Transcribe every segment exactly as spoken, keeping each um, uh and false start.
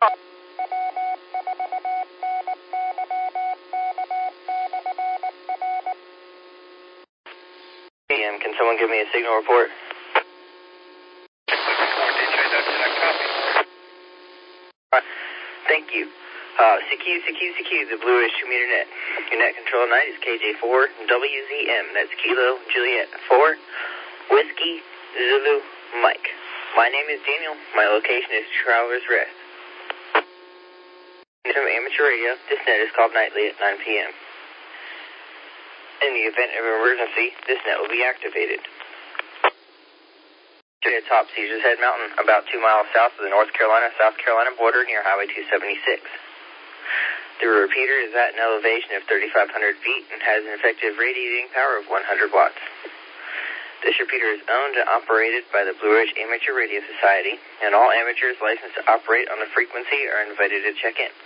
Um, can someone give me a signal report? Thank you. Uh, C Q, C Q, C Q, the Blue Ridge two meter net. Your net control tonight is K J four W Z M. That's Kilo Juliet four Whiskey Zulu Mike. My name is Daniel. My location is Travelers Rest. From amateur radio, this net is called nightly at nine p m In the event of an emergency, this net will be activated. At top Caesar's Head Mountain, about two miles south of the North Carolina-South Carolina border near Highway two seventy-six. The repeater is at an elevation of thirty-five hundred feet and has an effective radiating power of one hundred watts. This repeater is owned and operated by the Blue Ridge Amateur Radio Society, and all amateurs licensed to operate on the frequency are invited to check in.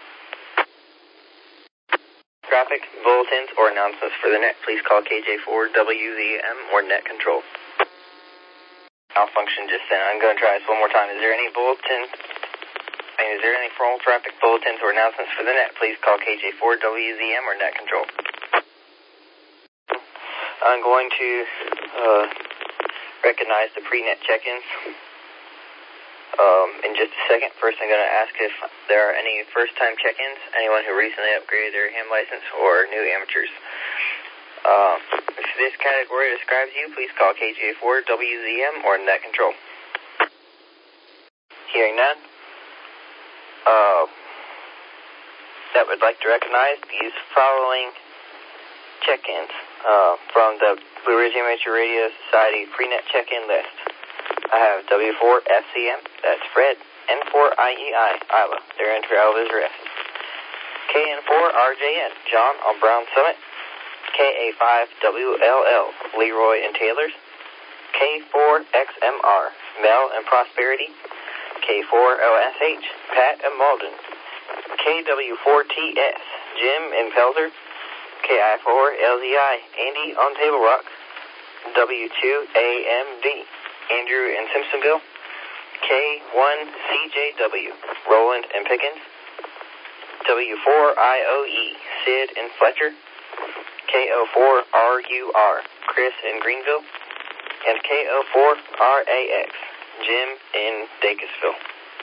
Traffic, bulletins, or announcements for the net, please call K J four W Z M or net control. Malfunction just sent. I'm going to try this one more time. Is there any bulletin? I mean, is there any formal traffic bulletins or announcements for the net? Please call K J four W Z M or net control. I'm going to uh, recognize the pre-net check-ins um, in just a second. First, I'm going to ask if there are any first-time check-ins, anyone who recently upgraded their ham license, or new amateurs. Uh, if this category describes you, please call K J four W Z M or net control. Hearing none, uh, that would like to recognize these following check-ins uh, from the Blue Ridge Amateur Radio Society pre-net check-in list. I have W four F C M, that's Fred, N four I E I, Isla, they're in Travelers Rest. K N four R J N, John on Brown Summit. K A five W L L, Leroy and Taylor's. K four X M R, Mel and Prosperity. K four O S H, Pat and Malden. K W four T S, Jim and Pelzer. K I four L Z I, Andy on Table Rock. W two A M D, Andrew and Simpsonville. K one C J W, Roland and Pickens. W four I O E, Sid and Fletcher. K O four R U R, Chris in Greenville, and K O four R A X, Jim in Dacusville.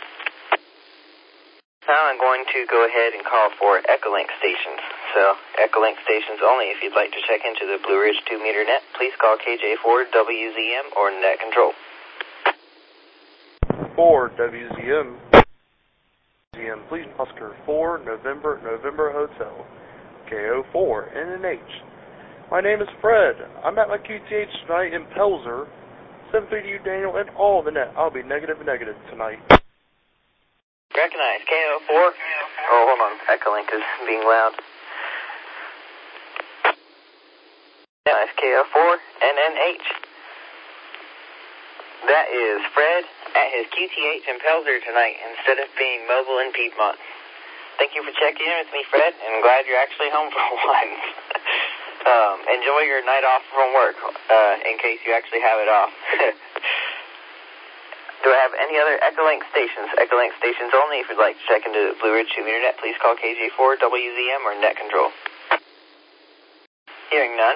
Now I'm going to go ahead and call for Echolink stations. So, Echolink stations only. If you'd like to check into the Blue Ridge two meter net, please call K J four W Z M or net control. four W Z M. Z M, please, Oscar four, November, November Hotel. K O four N N H. My name is Fred. I'm at my Q T H tonight in Pelzer. seven three to you, Daniel, and all the net. I'll be negative and negative tonight. Recognize K O four. Oh, hold on. Echolink is being loud. Yeah, it's K O four N N H. That is Fred at his Q T H in Pelzer tonight instead of being mobile in Piedmont. Thank you for checking in with me, Fred, and I'm glad you're actually home for once. um, enjoy your night off from work, uh, in case you actually have it off. Do I have any other Echolink stations? Echolink stations only. If you'd like to check into the Blue Ridge two meter net, please call K J four W Z M or net control. Hearing none.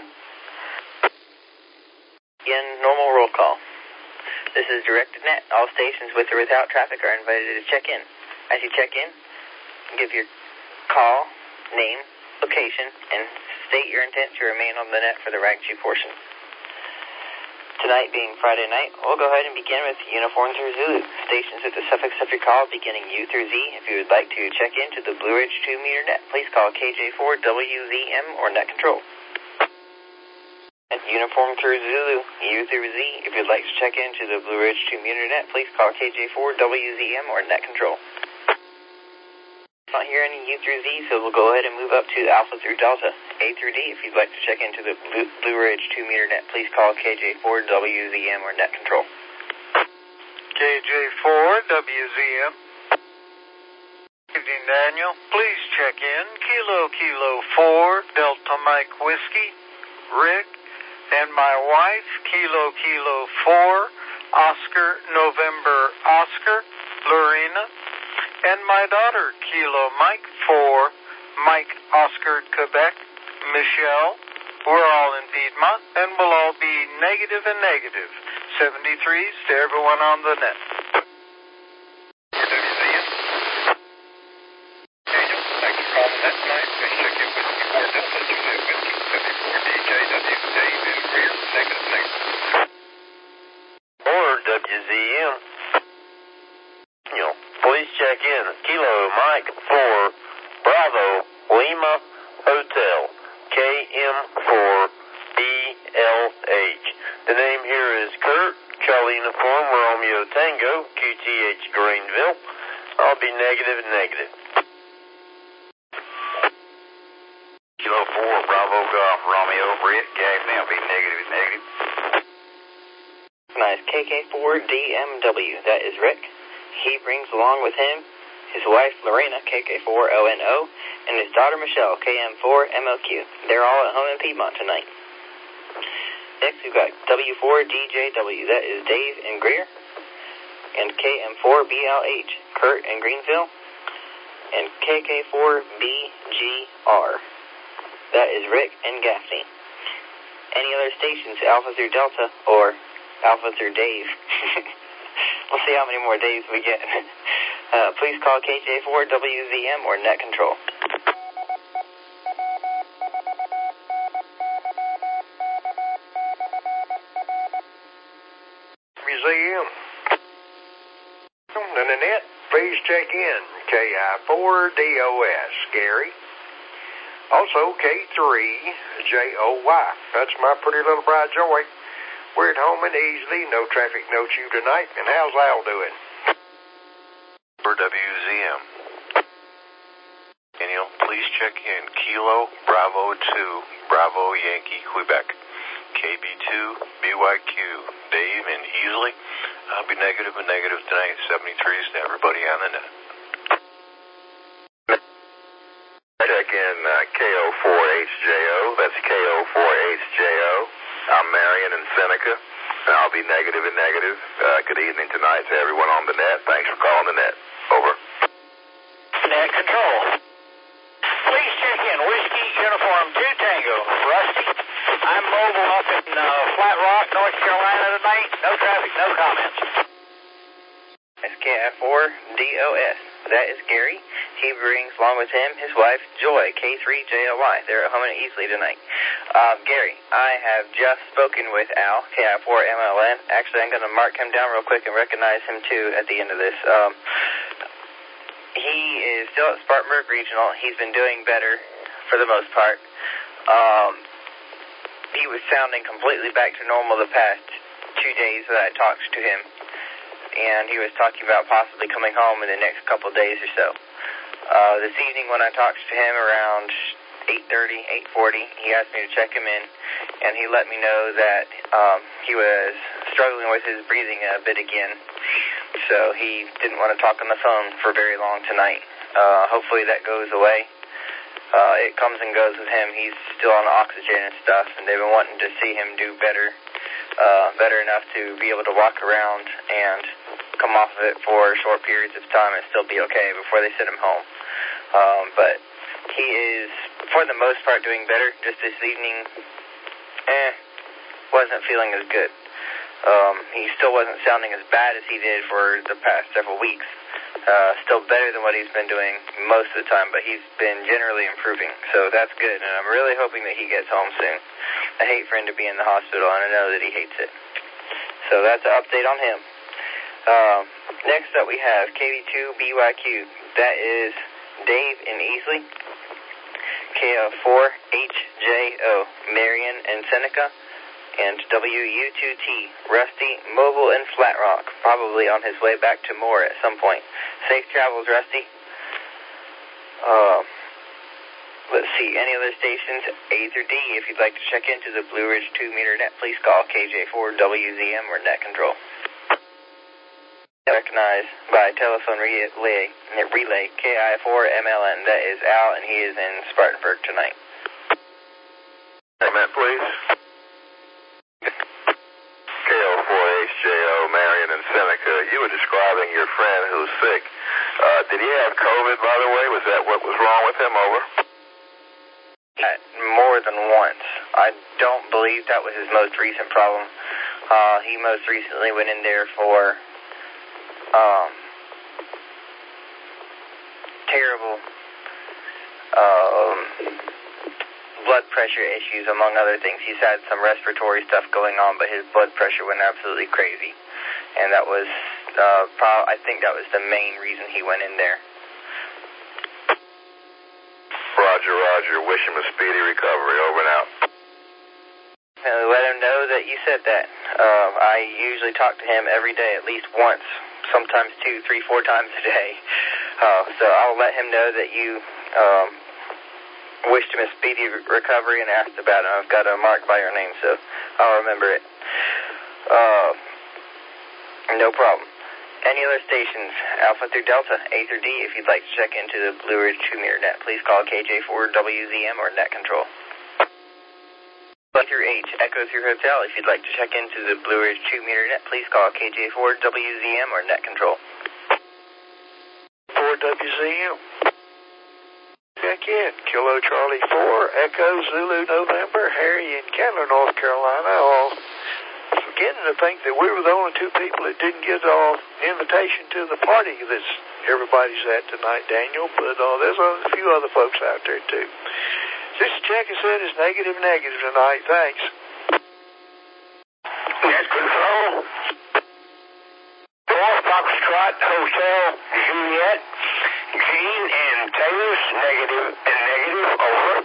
Again, normal roll call. This is directed net. All stations with or without traffic are invited to check in. As you check in, give your call, name, location, and state your intent to remain on the net for the Rag two portion. Tonight being Friday night, we'll go ahead and begin with Uniform through Zulu. Stations with the suffix of your call beginning U through Z. If you would like to check into the Blue Ridge two meter net, please call K J four W Z M or net control. And Uniform through Zulu, U through Z. If you'd like to check into the Blue Ridge two meter net, please call K J four W Z M or net control. Not hear any U through Z, so we'll go ahead and move up to Alpha through Delta, A through D. If you'd like to check into the Blue, Blue Ridge two meter net, please call K J four W Z M or net control. K J four W Z M. Good evening, Daniel. Please check in. Kilo Kilo four, Delta Mike Whiskey, Rick, and my wife, Kilo Kilo four, Oscar November Oscar, Lorena, and my daughter, Kilo Mike four, Mike Oscar Quebec, Michelle. We're all in Piedmont, and we'll all be negative and negative. seventy-threes to everyone on the net. Daniel, thanks for calling that tonight. Please check in with four Delta Juliet Whiskey, seventy-four D J W, Dave in rear, negative, negative. Or W Z M. You know, please check in. Kilo Mike four, Bravo, Lima Hotel, K M four B L H. The name here is Kurt, Charlie Uniform, Romeo Tango, Q T H Greenville. I'll be negative and negative. Kilo four, Bravo Golf, Romeo Brit, Gaffney, I'll be negative and negative. Nice. K K four D M W. That is Rick. He brings along with him his wife Lorena, K K four O N O, and his daughter Michelle, K M four M L Q. They're all at home in Piedmont tonight. Next we've got W four D J W. That is Dave in Greer. And K M four B L H, Kurt in Greenville. And K K four B G R. That is Rick and Gaffney. Any other stations, Alpha through Delta, or Alpha through Dave. We'll see how many more days we get. Uh, please call K J four W Z M or Net Control. Museum. And the net, please check in. K I four D O S, Gary. Also K three J O Y. That's my pretty little bride Joy. We're at home and easily, no traffic, no chew tonight. And how's Al doing? For W Z M. Daniel, please check in. Kilo, Bravo two, Bravo Yankee, Quebec. K B two, B Y Q, Dave in Easley. I'll be negative and negative tonight. seventy-threes to everybody on the net. Check in uh, K O four H J O. That's K O four H J O. I'm Marion in Seneca. I'll be negative and negative. Uh, good evening tonight to everyone on the net. Thanks for calling the net. Over. Net Control. Please check in. Whiskey Uniform two Tango. Rusty. I'm mobile up in uh, Flat Rock, North Carolina tonight. No traffic, no comments. That's K I four D O S. That is Gary. He brings along with him his wife Joy, K three J L Y. They're at home and easily tonight. Uh, Gary, I have just spoken with Al, K I four M L N. Actually, I'm going to mark him down real quick and recognize him too at the end of this. Um, he is still at Spartanburg Regional. He's been doing better for the most part. Um, he was sounding completely back to normal the past two days that I talked to him. And he was talking about possibly coming home in the next couple of days or so. Uh, this evening when I talked to him around eight thirty, eight forty, he asked me to check him in, and he let me know that um, he was struggling with his breathing a bit again, so he didn't want to talk on the phone for very long tonight. Uh, hopefully that goes away. Uh, it comes and goes with him. He's still on oxygen and stuff, and they've been wanting to see him do better, uh, better enough to be able to walk around and come off of it for short periods of time and still be okay before they send him home. Um, but he is, for the most part, doing better. Just this evening, eh, wasn't feeling as good. Um, he still wasn't sounding as bad as he did for the past several weeks. Uh, still better than what he's been doing most of the time, but he's been generally improving, so that's good, and I'm really hoping that he gets home soon. I hate for him to be in the hospital, and I know that he hates it. So that's an update on him. Um, next up we have K B two B Y Q. That is Dave in Easley. K L four H J O, Marion and Seneca. And W U two T, Rusty, mobile in Flat Rock, probably on his way back to Moore at some point. Safe travels, Rusty. Uh, let's see, any other stations, A through D, if you'd like to check into the Blue Ridge two meter net, please call K J four W Z M or Net Control. Recognized by telephone relay, relay K I four M L N, that is Al, and he is in Spartanburg tonight. Comment, please. K O four H J O, Marion and Seneca. You were describing your friend who's sick. Uh, did he have COVID, by the way? Was that what was wrong with him? Over. Uh, more than once. I don't believe that was his most recent problem. Uh, he most recently went in there for um, terrible um, blood pressure issues, among other things. He's had some respiratory stuff going on, but his blood pressure went absolutely crazy. And that was, uh, pro- I think that was the main reason he went in there. Roger, roger. Wish him a speedy recovery. Over and out. And let him know that you said that. Uh, I usually talk to him every day, at least once, sometimes two, three, four times a day. Uh, so I'll let him know that you um, wished him a speedy re- recovery and asked about him. I've got a mark by your name, so I'll remember it. Uh, no problem. Any other stations, Alpha through Delta, A through D, if you'd like to check into the Blue Ridge two meter net, please call K J four W Z M or net control. B through H, Echo through Hotel, if you'd like to check into the Blue Ridge two meter net, please call K J four W Z M or net control. four W Z M. Check in. Kilo Charlie four, Echo Zulu November, Harry in Candler, North Carolina, all beginning to think that we were the only two people that didn't get an invitation to the party that everybody's at tonight, Daniel, but uh, there's a few other folks out there too. This check is said is negative negative tonight. Thanks. Net control. Four Foxtrot Hotel Juliet. Gene and Taylor's negative and negative. Over.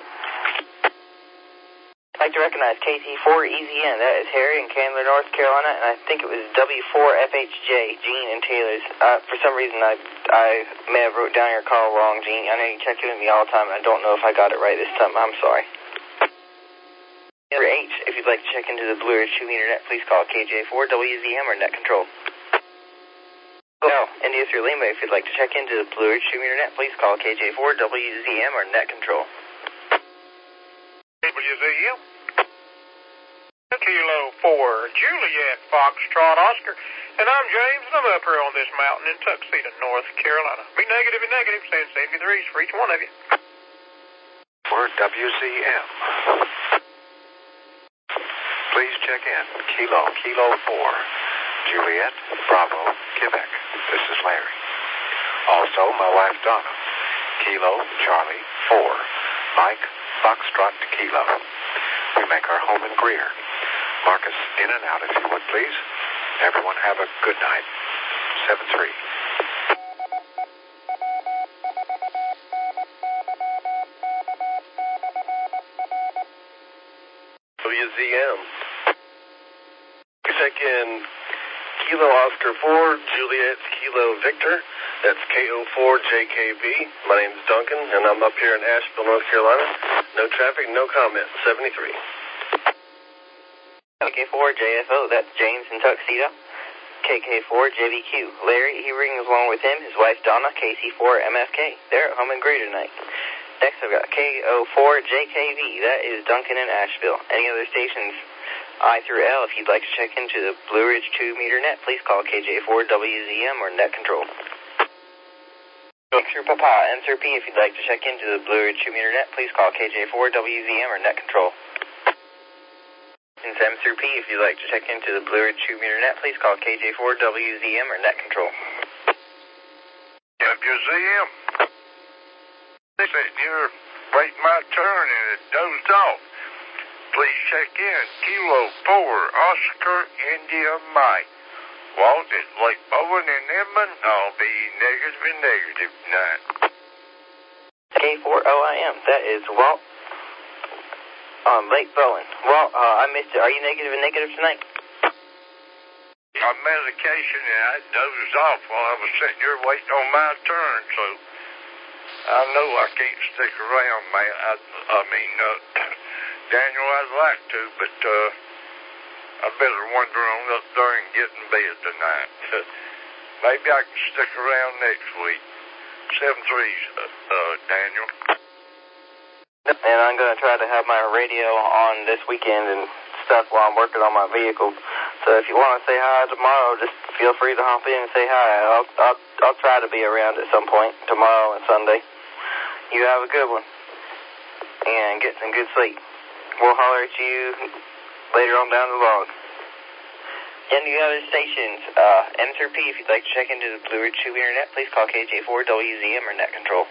I'd like to recognize K T four E Z N. That is Harry in Candler, North Carolina, and I think it was W four F H J, Gene and Taylor's. Uh, for some reason, I I may have wrote down your call wrong, Gene. I know you check in with me all the time, and I don't know if I got it right this time. I'm sorry. For H, if you'd like to check into the Blue Ridge two meter net, please call K J four W Z M or net control. No, India through Lima, if you'd like to check into the Blue Ridge two meter net, please call K J four W Z M or net control. W Z M. Kilo four, Juliet, Foxtrot, Oscar, and I'm James, and I'm up here on this mountain in Tuxedo, North Carolina. Be negative and negative, send seventy-threes for each one of you. For W Z M. Please check in. Kilo, Kilo four, Juliet, Bravo, Quebec. This is Larry. Also, my wife Donna. Kilo, Charlie, four, Mike, Foxtrot to Kilo. We make our home in Greer. Marcus, in and out if you would, please. Everyone have a good night. seven three. W Z M. Check in Kilo Oscar four, Juliet Kilo Victor. That's K O four J K B. My name's Duncan, and I'm up here in Asheville, North Carolina. No traffic, no comment. seventy-three. K K four J F O, that's James in Tuxedo. K K four J B Q, Larry, he rings along with him, his wife Donna, K C four M F K. They're at home in Greer tonight. Next I've got K O four J K V, that is Duncan in Asheville. Any other stations, I through L, if you'd like to check into the Blue Ridge two meter net, please call K J four W Z M or net control. Through Papa, N through P, if you'd like to check into the Blue Ridge two meter net, please call K J four W Z M or net control. And M through P, if you'd like to check into the Blue Ridge two meter net, please call K J four W Z M or net control. W Z M. Listen, you're waiting my turn and it dozed off. Please check in. Kilo four, Oscar, India, Mike. Walt at Lake Bowen and Edmond. I'll be negative and negative tonight. K four O I M, that is Walt on Lake Bowen. Walt, uh, I missed it. Are you negative and negative tonight? On medication and I dozed off while I was sitting here waiting on my turn, so I know I can't stick around, man. I, I mean, uh, Daniel, I'd like to, but uh, I better wander on up there and get in bed tonight. Maybe I can stick around next week. seven three, uh, uh, Daniel. And I'm going to try to have my radio on this weekend and stuff while I'm working on my vehicle. So if you want to say hi tomorrow, just feel free to hop in and say hi. I'll, I'll, I'll try to be around at some point tomorrow and Sunday. You have a good one. And get some good sleep. We'll holler at you later on down the log. Any other stations, uh, N S R P, if you'd like to check into the Blue Ridge Tube Internet, please call K J four W Z M or Net Control.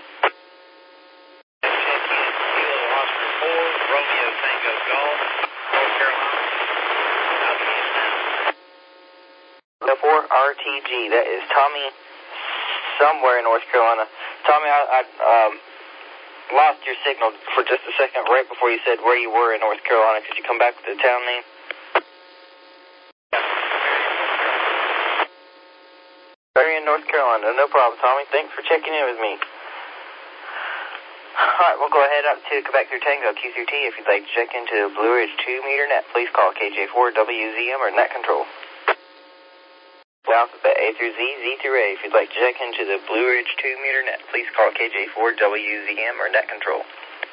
Oscar four, Romeo Tango Golf, North Carolina. How do you sound? four R T G, that is Tommy somewhere in North Carolina. Tommy, I, I um, lost your signal for just a second right before you said where you were in North Carolina. Could you come back with the town name? Marion, North Carolina. No problem, Tommy. Thanks for checking in with me. Alright, we'll go ahead up to Quebec through Tango, Q through T. If you'd like to check into the Blue Ridge two meter net, please call K J four W Z M or Net Control. Alphabet A through Z, Z through A. If you'd like to check into the Blue Ridge two meter net, please call K J four W Z M or Net Control.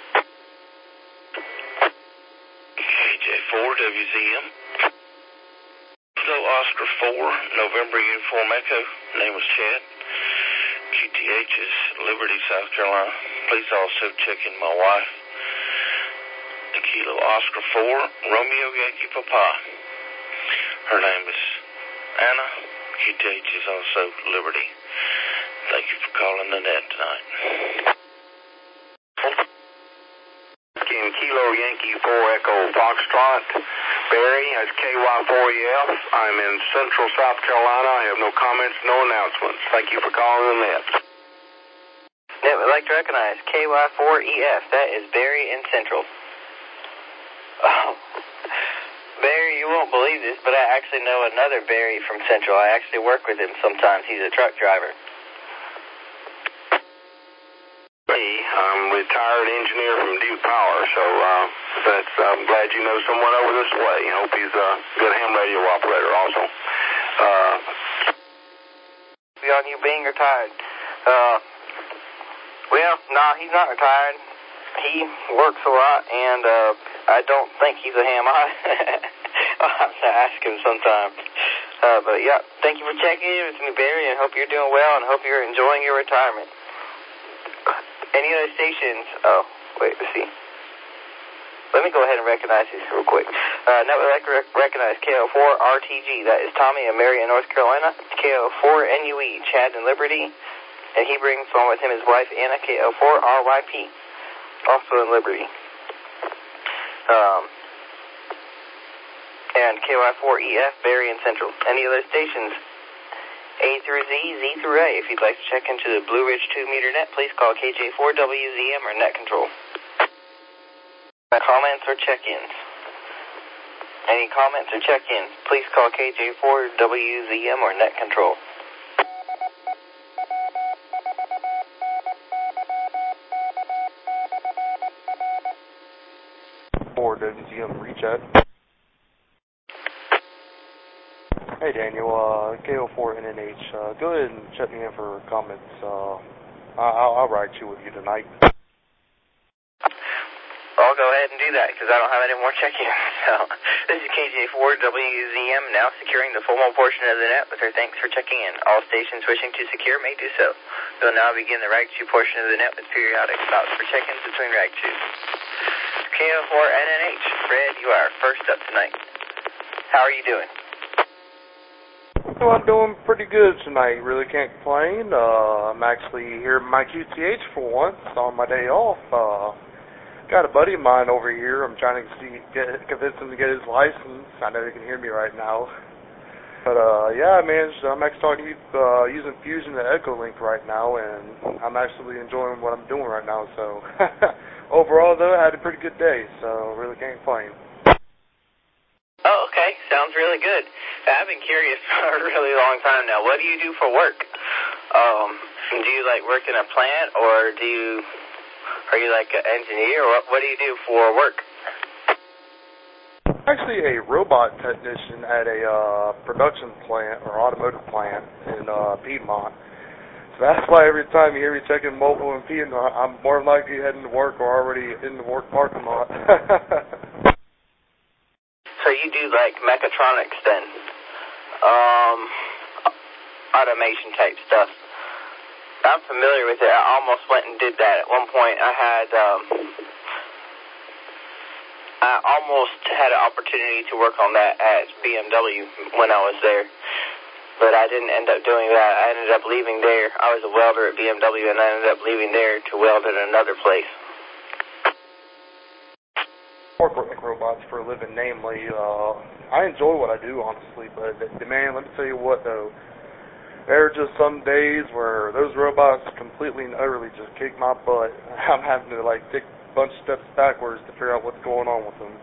K J four W Z M. Kilo Oscar four, November Uniform Echo. Name was Chad. Q T H is Liberty, South Carolina. Please also check in my wife. The Kilo Oscar four, Romeo Yankee Papa. Her name is Anna. Q T H is also Liberty. Thank you for calling the net tonight. In Kilo Yankee four Echo Foxtrot, Barry, that's K Y four E F. I'm in Central South Carolina. I have no comments, no announcements. Thank you for calling the net. Net would like to recognize K Y four E F. That is Barry in Central. Oh, Barry, you won't believe this, but I actually know another Barry from Central. I actually work with him sometimes. He's a truck driver. I'm a retired engineer from Duke Power, so uh, that's, I'm glad you know someone over this way. I hope he's a good ham radio operator also. Uh, Beyond you being retired. Uh, well, no, nah, he's not retired. He works a lot, and uh, I don't think he's a ham. I'll have to ask him sometime. Uh, but yeah, thank you for checking in with me, Barry, and hope you're doing well, and hope you're enjoying your retirement. Any other stations? Oh, wait, let's see. Let me go ahead and recognize this real quick. Uh, now we'd like to rec- recognize K O four R T G. That is Tommy and Mary in North Carolina. K O four N U E, Chad and Liberty. And he brings along with him his wife, Anna. K O four R Y P, also in Liberty. Um, and K Y four E F, Barry in Central. Any other stations? A through Z, Z through A. If you'd like to check into the Blue Ridge two meter net, please call K J four W Z M or Net Control. Comments or check-ins? Any comments or check-ins, please call K J four W Z M or Net Control. four W Z M, reach out. Hey Daniel, uh, K O four N N H, uh, go ahead and check me in for comments. Uh, I'll, I'll ride you with you tonight. I'll go ahead and do that because I don't have any more check-ins. So, this is K J four W Z M now securing the full portion of the net with her thanks for checking in. All stations wishing to secure may do so. We'll now begin the Rag two portion of the net with periodic stops for check-ins between Rag two. K O four N N H, Fred, you are first up tonight. How are you doing? Well, I'm doing pretty good tonight. Really can't complain. Uh, I'm actually here at my Q T H for once on my day off. Uh, got a buddy of mine over here. I'm trying to see, get, convince him to get his license. I know he can hear me right now. But, uh, yeah, I managed, I'm actually uh, using Fusion and Echolink right now, and I'm actually enjoying what I'm doing right now. So, overall, though, I had a pretty good day, so really can't complain. Oh, okay. Sounds really good. I've been curious for a really long time now. What do you do for work? Um, do you, like, work in a plant, or do you, are you, like, an engineer, or what, what do you do for work? Actually a robot technician at a uh, production plant, or automotive plant in uh, Piedmont. So that's why every time you hear me checking mobile in Piedmont, I'm more likely heading to work or already in the work parking lot. So you do, like, mechatronics then? um, automation type stuff. I'm familiar with it. I almost went and did that. At one point, I had, um, I almost had an opportunity to work on that at B M W when I was there, but I didn't end up doing that. I ended up leaving there. I was a welder at B M W, and I ended up leaving there to weld at another place. Work with robots for a living, namely, uh, I enjoy what I do, honestly, but, man, let me tell you what, though. There are just some days where those robots completely and utterly just kick my butt. I'm having to, like, take a bunch of steps backwards to figure out what's going on with them.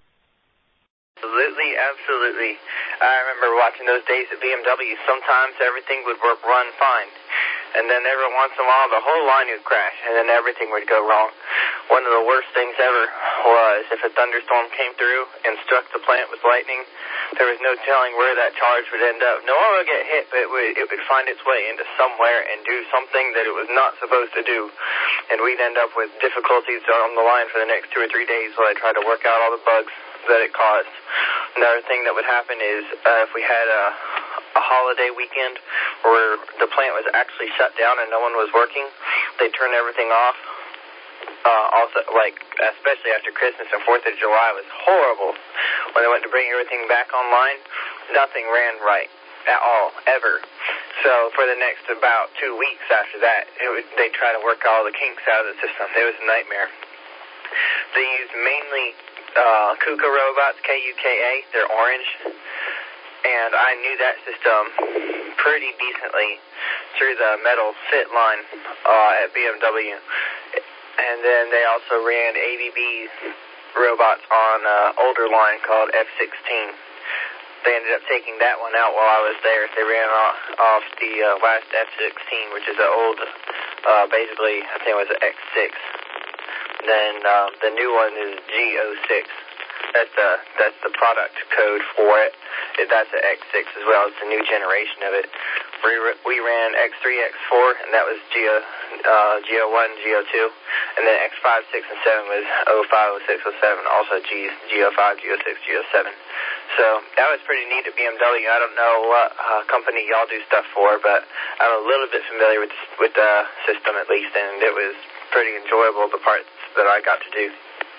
Absolutely, absolutely. I remember watching those days at B M W. Sometimes everything would work, run fine, and then every once in a while the whole line would crash, and then everything would go wrong. One of the worst things ever was if a thunderstorm came through and struck the plant with lightning, there was no telling where that charge would end up. No one would get hit, but it would, it would find its way into somewhere and do something that it was not supposed to do, and we'd end up with difficulties on the line for the next two or three days while I tried to work out all the bugs that it caused. Another thing that would happen is uh, if we had a, a holiday weekend where the plant was actually shut down and no one was working, they'd turn everything off. Uh, also, like, especially after Christmas and fourth of July was horrible. When they went to bring everything back online, nothing ran right at all, ever. So for the next about two weeks after that, it would, they'd try to work all the kinks out of the system. It was a nightmare. They used mainly uh, KUKA robots, K U K A. They're orange. And I knew that system pretty decently through the metal fit line uh, at B M W. And then they also ran A B B robots on an older line called F sixteen. They ended up taking that one out while I was there. They ran off, off the uh, last F sixteen, which is an old, uh, basically, I think it was an X six. Then um, the new one is G O six. That's the, that's the product code for it. That's an X six as well. It's a new generation of it. We, we ran X three, X four, and that was G O, uh, G O one, G O two. And then X five, six, and seven was oh five, oh six, oh seven, also G, G O five, G O six, G O seven. So that was pretty neat at B M W. I don't know what uh, company y'all do stuff for, but I'm a little bit familiar with, with the system at least, and it was pretty enjoyable, the parts that I got to do.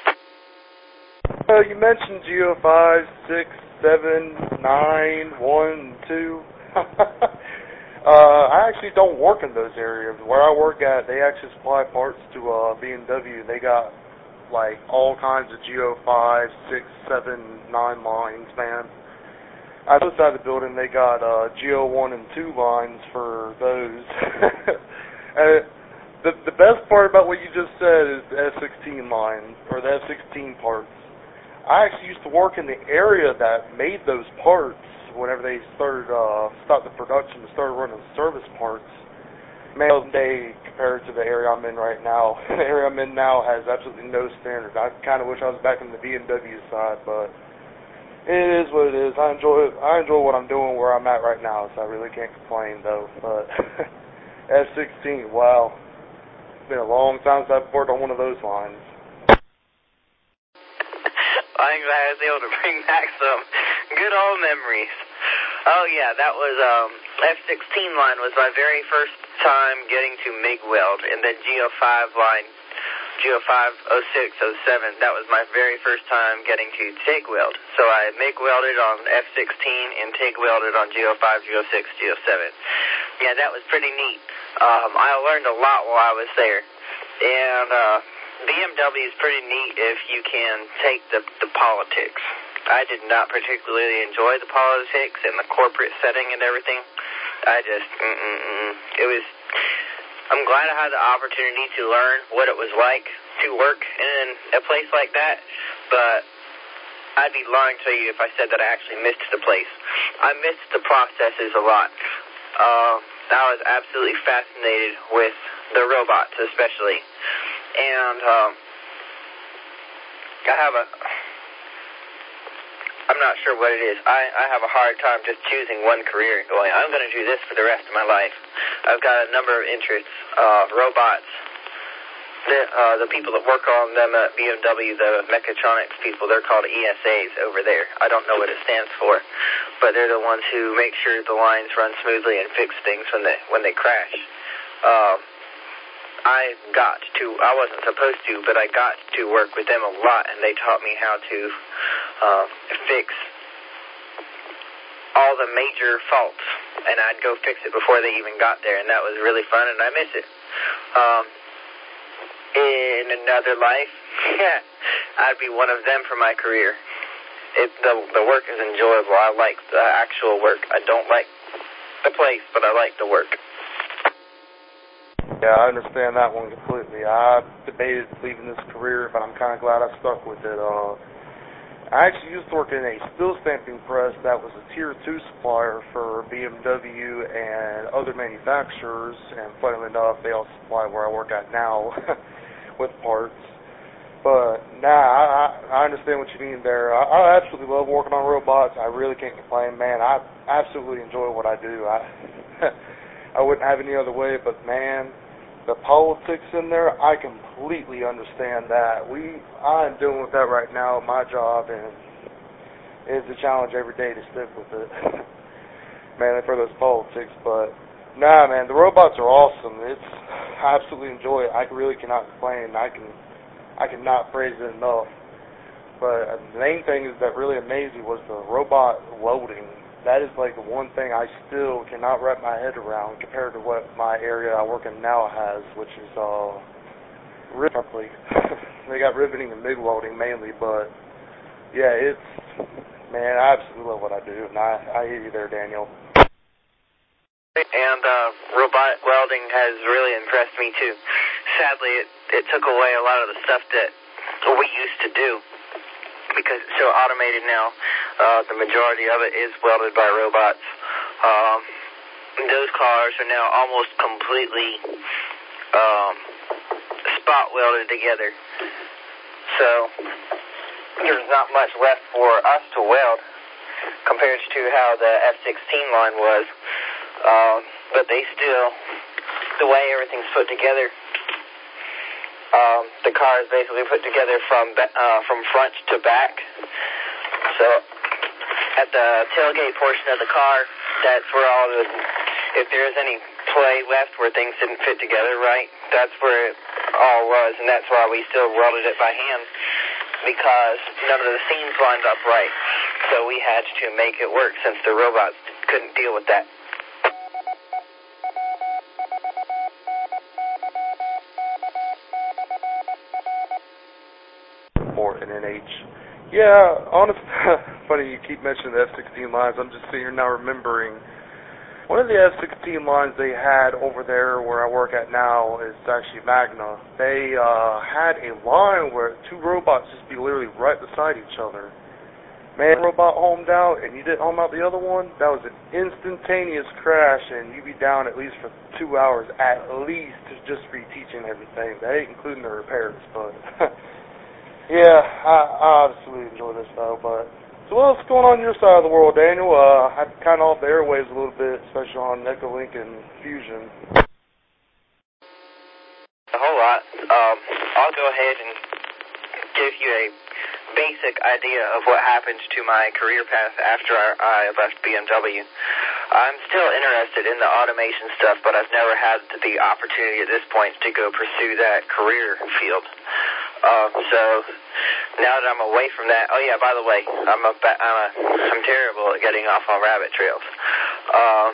Uh, you mentioned G O five, six, seven, nine, one, two. uh, I actually don't work in those areas. Where I work at, they actually supply parts to uh, B M W. They got like all kinds of G O five, six, seven, nine lines, man. At the other side of the building, they got uh, G O one and two lines for those. and the the best part about what you just said is the F sixteen line, or the F sixteen parts. I actually used to work in the area that made those parts whenever they started, uh, stopped the production and started running service parts. Man, day compared to the area I'm in right now. The area I'm in now has absolutely no standard. I kind of wish I was back in the B M W side, but it is what it is. I enjoy I enjoy what I'm doing where I'm at right now, so I really can't complain, though. But F sixteen, wow. It's been a long time since I've worked on one of those lines. I'm glad I was able to bring back some good old memories. Oh, yeah, that was, um, F sixteen line was my very first time getting to MIG weld, and then G O five line, G O five, oh six, oh seven, that was my very first time getting to TIG weld. So I MIG welded on F sixteen and TIG welded on G O five, G O six, G O seven. Yeah, that was pretty neat. Um, I learned a lot while I was there. And, uh, B M W is pretty neat if you can take the, the politics. I did not particularly enjoy the politics and the corporate setting and everything. I just, mm-mm-mm. It was, I'm glad I had the opportunity to learn what it was like to work in a place like that, but I'd be lying to you if I said that I actually missed the place. I missed the processes a lot. Uh, I was absolutely fascinated with the robots, especially. And um, I have a, I'm not sure what it is. I, I have a hard time just choosing one career and going, I'm going to do this for the rest of my life. I've got a number of interests, uh, robots, the, uh, the people that work on them at B M W, the mechatronics people, they're called E S As over there. I don't know what it stands for, but they're the ones who make sure the lines run smoothly and fix things when they when they crash. Um, I got to, I wasn't supposed to, but I got to work with them a lot, and they taught me how to uh, fix all the major faults, and I'd go fix it before they even got there, and that was really fun, and I miss it. Um, in another life, yeah, I'd be one of them for my career. It, the, the work is enjoyable. I like the actual work. I don't like the place, but I like the work. Yeah, I understand that one completely. I debated leaving this career, but I'm kind of glad I stuck with it. Uh, I actually used to work in a steel stamping press that was a tier two supplier for B M W and other manufacturers, and funnily enough, they also supply where I work at now with parts. But, nah, I, I understand what you mean there. I, I absolutely love working on robots. I really can't complain, man. I absolutely enjoy what I do. I, I wouldn't have any other way, but, man, the politics in there, I completely understand that. We, I'm dealing with that right now at my job, and it's a challenge every day to stick with it. Man, for those politics, but nah, man, the robots are awesome. It's, I absolutely enjoy it. I really cannot complain. I can, I cannot praise it enough. But the main thing is that really amazed me was the robot loading. That is like the one thing I still cannot wrap my head around compared to what my area I work in now has, which is uh, riveting. They got riveting and MIG welding mainly, but yeah, it's, man, I absolutely love what I do, and I, I hear you there, Daniel. And uh, robot welding has really impressed me too. Sadly, it, it took away a lot of the stuff that we used to do, because it's so automated now. Uh, the majority of it is welded by robots. Um, those cars are now almost completely um, spot welded together. So there's not much left for us to weld compared to how the F sixteen line was. Um, but they still, the way everything's put together, um, the car is basically put together from uh, from front to back. So at the tailgate portion of the car, that's where all the, if there is any play left where things didn't fit together right, that's where it all was, and that's why we still welded it by hand, because none of the seams lined up right. So we had to make it work since the robots couldn't deal with that. Or N N H. Yeah, honestly, funny you keep mentioning the F sixteen lines. I'm just sitting here now remembering one of the F sixteen lines they had over there where I work at now is actually Magna. They uh, had a line where two robots just be literally right beside each other. Man, robot homed out and you didn't home out the other one, that was an instantaneous crash, and you'd be down at least for two hours at least just reteaching everything. That ain't including the repairs, but yeah, I, I absolutely enjoy this though. But so what's going on your side of the world, Daniel? Uh, I'm kind of off the airwaves a little bit, especially on Echolink and Fusion. A whole lot. Um, I'll go ahead and give you a basic idea of what happened to my career path after I, I left B M W. I'm still interested in the automation stuff, but I've never had the opportunity at this point to go pursue that career field. Uh, so now that I'm away from that, oh yeah, by the way, I'm a, I'm a, I'm terrible at getting off on rabbit trails. Um,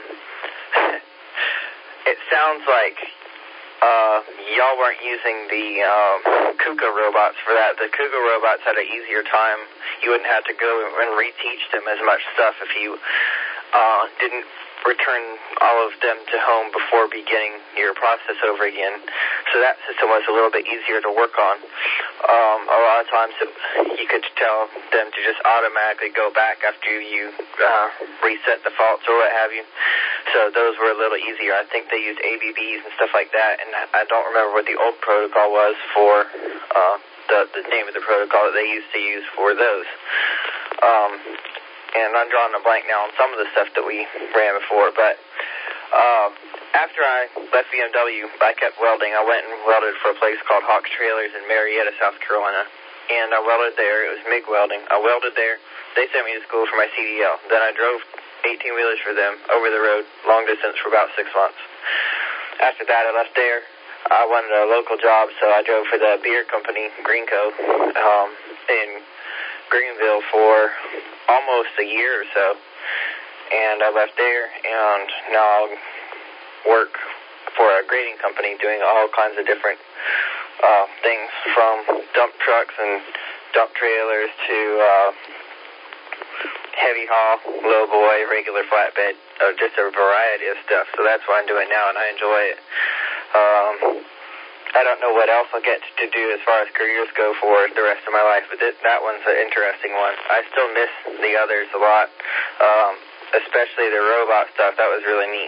it sounds like uh, y'all weren't using the um, KUKA robots for that. The KUKA robots had an easier time. You wouldn't have to go and reteach them as much stuff if you uh, didn't return all of them to home before beginning your process over again. So that system was a little bit easier to work on. Um, a lot of times it, you could tell them to just automatically go back after you uh, reset the faults or what have you. So those were a little easier. I think they used A B Bs and stuff like that, and I don't remember what the old protocol was for uh, the, the name of the protocol that they used to use for those. Um, and I'm drawing a blank now on some of the stuff that we ran before, but uh, after I left B M W, I kept welding. I went and welded for a place called Hawks Trailers in Marietta, South Carolina. And I welded there. It was MIG welding. I welded there. They sent me to school for my C D L. Then I drove eighteen-wheelers for them over the road, long distance, for about six months. After that, I left there. I wanted a local job, so I drove for the beer company, Greenco, um, in Greenville for almost a year or so. And I left there, and now I work for a grading company doing all kinds of different uh, things, from dump trucks and dump trailers to uh, heavy haul, low boy, regular flatbed, uh, just a variety of stuff. So that's what I'm doing now, and I enjoy it. Um, I don't know what else I'll get to do as far as careers go for the rest of my life, but this, that one's an interesting one. I still miss the others a lot, um, especially the robot stuff. That was really neat.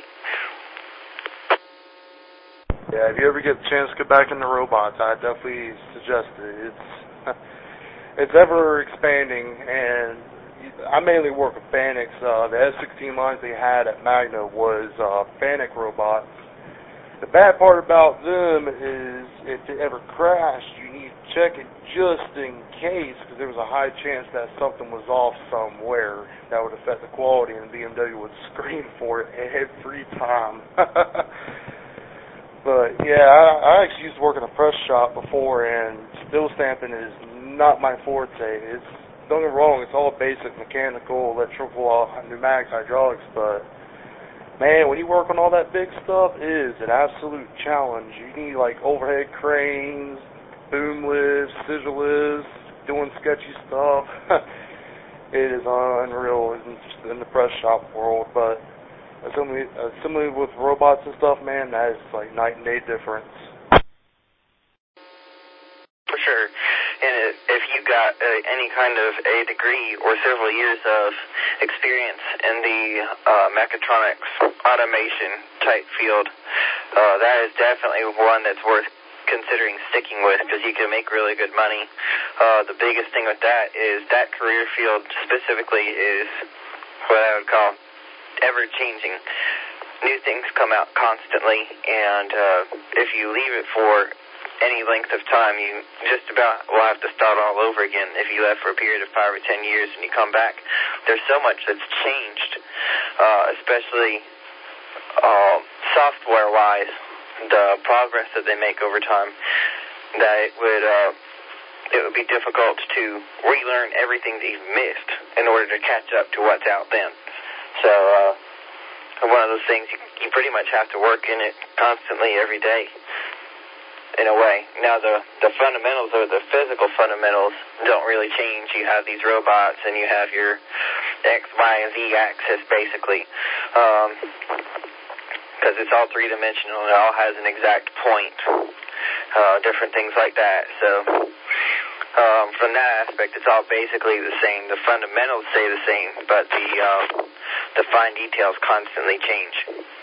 Yeah, if you ever get the chance to get back into robots, I definitely suggest it. It's it's ever expanding, and I mainly work with Fanics. Uh, the S sixteen lines they had at Magna was uh, Fanic robots. The bad part about them is if it ever crashed, you need to check it just in case, because there was a high chance that something was off somewhere that would affect the quality, and B M W would scream for it every time. But yeah, I, I actually used to work in a press shop before, and still stamping is not my forte. It's, don't get me wrong, it's all basic mechanical, electrical, pneumatics, hydraulics, but man, when you work on all that big stuff, it is an absolute challenge. You need like overhead cranes, boom lifts, scissor lifts, doing sketchy stuff. It is unreal in, in the press shop world, but similarly, uh, similarly with robots and stuff, man, that is like night and day difference. For sure. And if you got uh, any kind of a degree or several years of experience in the uh, mechatronics automation type field, uh, that is definitely one that's worth considering sticking with, because you can make really good money. Uh, the biggest thing with that is that career field specifically is what I would call ever-changing. New things come out constantly, and uh, if you leave it for any length of time, you just about will have to start all over again. If you left for a period of five or ten years and you come back, there's so much that's changed, uh, especially uh, software-wise, the progress that they make over time, that it would uh, it would be difficult to relearn everything that you've missed in order to catch up to what's out then. So uh, one of those things, you, you pretty much have to work in it constantly every day, in a way. Now, the, the fundamentals, or the physical fundamentals, don't really change. You have these robots, and you have your X, Y, and Z axis, basically, because um, it's all three-dimensional. It all has an exact point, uh, different things like that. So um, from that aspect, it's all basically the same. The fundamentals stay the same, but the, um, the fine details constantly change.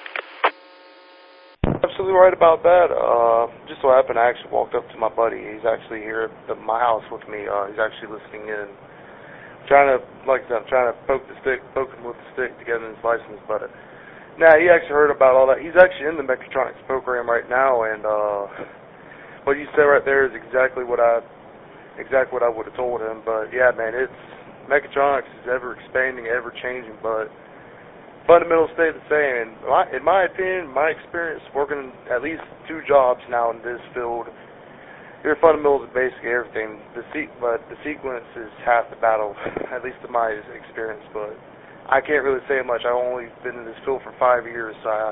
Absolutely right about that. Uh, just so happened, I actually walked up to my buddy. He's actually here at my house with me. Uh, he's actually listening in. I'm trying to, like I said, I'm trying to poke the stick, poke him with the stick to get him his license. But now he actually heard about all that. He's actually in the mechatronics program right now, and uh, what you said right there is exactly what I, exactly what I would have told him. But yeah, man, it's mechatronics is ever expanding, ever changing, but fundamentals stay the same. In my, in my opinion, my experience working at least two jobs now in this field, your fundamentals are basically everything. The se- but the sequence is half the battle, at least in my experience. But I can't really say much. I've only been in this field for five years, so I,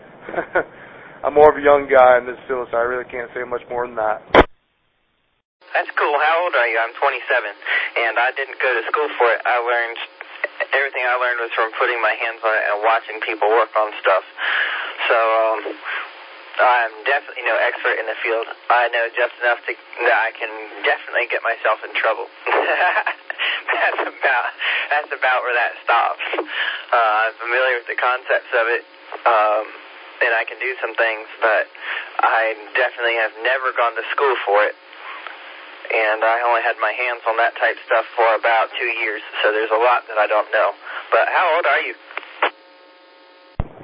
I'm more of a young guy in this field, so I really can't say much more than that. That's cool. How old are you? I'm twenty-seven, and I didn't go to school for it. I learned everything I learned was from putting my hands on it and watching people work on stuff. So um, I'm definitely no expert in the field. I know just enough to, that I can definitely get myself in trouble. that's about that's about where that stops. Uh, I'm familiar with the concepts of it, um, and I can do some things, but I definitely have never gone to school for it. And I only had my hands on that type stuff for about two years, so there's a lot that I don't know. But how old are you?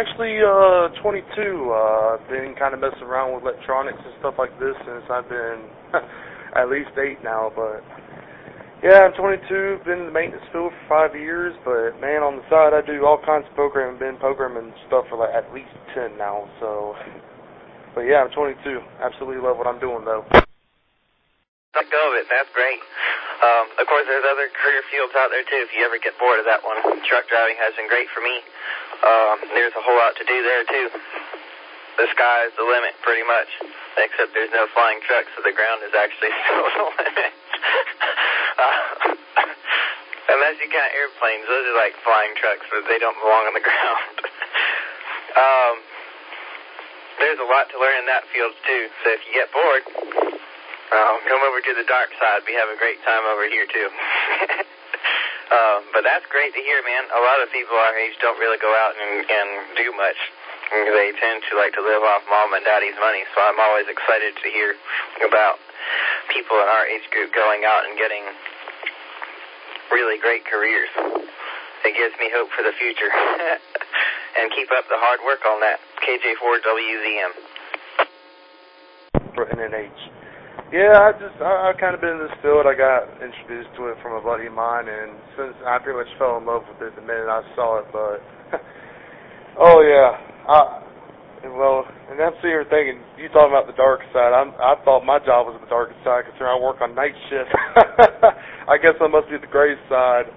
Actually, uh, twenty-two. Uh, I've been kind of messing around with electronics and stuff like this since I've been at least eight now, but yeah, I'm twenty-two, been in the maintenance field for five years, but man, on the side I do all kinds of programming, been programming stuff for like at least ten now, so, but yeah, I'm twenty-two. Absolutely love what I'm doing though. Let go of it, that's great. Um, of course, there's other career fields out there too if you ever get bored of that one. Truck driving has been great for me. Um, there's a whole lot to do there too. The sky is the limit, pretty much, except there's no flying trucks, so the ground is actually still the limit. uh, unless you count airplanes, those are like flying trucks, but they don't belong on the ground. um, there's a lot to learn in that field too, so if you get bored, uh, come over to the dark side. We have a great time over here too. Um, but that's great to hear, man. A lot of people our age don't really go out and, and do much. They tend to like to live off mom and daddy's money, so I'm always excited to hear about people in our age group going out and getting really great careers. It gives me hope for the future. And keep up the hard work on that. K J four W Z M. For N N H. Yeah, I just, I, I've kind of been in this field. I got introduced to it from a buddy of mine, and since I pretty much fell in love with it the minute I saw it, but, oh yeah, I, well, and I'm sitting here thinking, you talking about the dark side, I'm, I thought my job was the darkest side, considering I work on night shift. I guess I must be the gray side.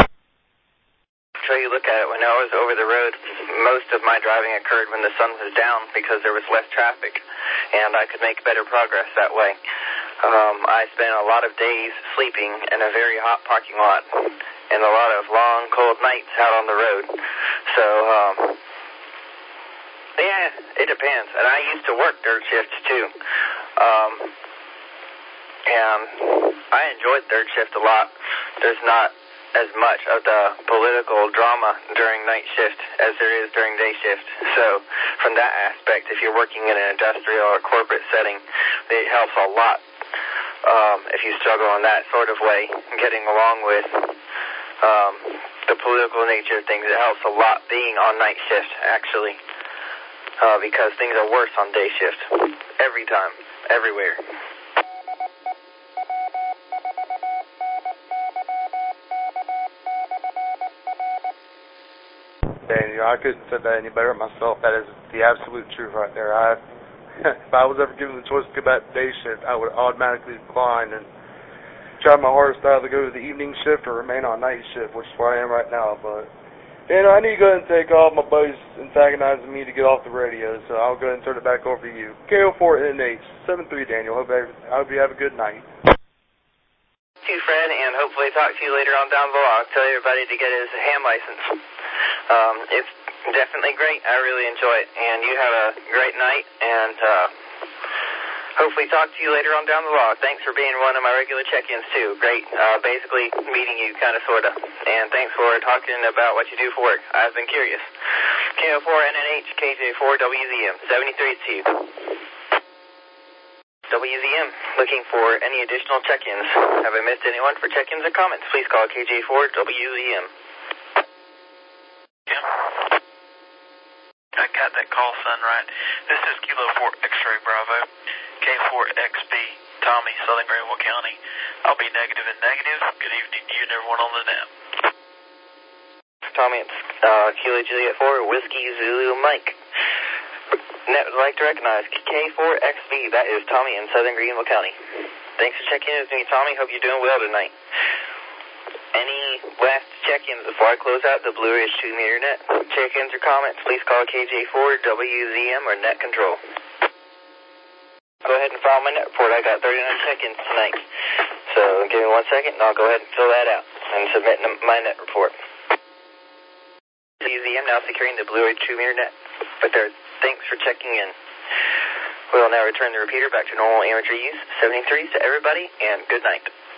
So you look at it, when I was over the road, most of my driving occurred when the sun was down because there was less traffic, and I could make better progress that way. Um, I spent a lot of days sleeping in a very hot parking lot and a lot of long, cold nights out on the road. So, um, yeah, it depends. And I used to work third shifts, too. Um, and I enjoyed third shift a lot. There's not as much of the political drama during night shift as there is during day shift. So from that aspect, if you're working in an industrial or corporate setting, it helps a lot. Um, if you struggle in that sort of way, getting along with um, the political nature of things, it helps a lot being on night shift, actually, uh, because things are worse on day shift every time, everywhere. Daniel, I couldn't have said that any better myself. That is the absolute truth right there. I, if I was ever given the choice to go back to day shift, I would automatically decline and try my hardest either go to the evening shift or remain on night shift, which is where I am right now. But, Daniel, I need to go ahead and take off. My buddy's antagonizing me to get off the radio, so I'll go ahead and turn it back over to you. K O four N H, seven three, Daniel. Hope, I, I hope you have a good night. You, Fred, and hopefully talk to you later on down below. I'll tell everybody to get his ham license. Um, it's definitely great. I really enjoy it. And you have a great night, and uh, hopefully talk to you later on down the log. Thanks for being one of my regular check-ins, too. Great. Uh, basically meeting you, kind of, sort of. And thanks for talking about what you do for work. I've been curious. K O four N N H, K J four W Z M, seventy-three to you. W Z M, looking for any additional check-ins. Have I missed anyone for check-ins or comments? Please call K J four W Z M. Yeah. I got that call, son, right. This is Kilo four X-Ray Bravo, K four X B, Tommy, Southern Greenville County. I'll be negative and negative. Good evening to you and everyone on the net. Tommy, it's uh, Kilo Juliet four, Whiskey Zulu Mike. Net would like to recognize K four X B. That is Tommy in Southern Greenville County. Thanks for checking in with me, Tommy. Hope you're doing well tonight. Any last check-ins before I close out the Blue Ridge two meter net? Check-ins or comments, please call K J four W Z M or Net Control. Go ahead and file my net report. I got thirty-nine check-ins tonight. So give me one second and I'll go ahead and fill that out and submit my net report. W Z M now securing the Blue Ridge two meter net. But there, thanks for checking in. We'll now return the repeater back to normal amateur use. seventy-threes to everybody, and good night.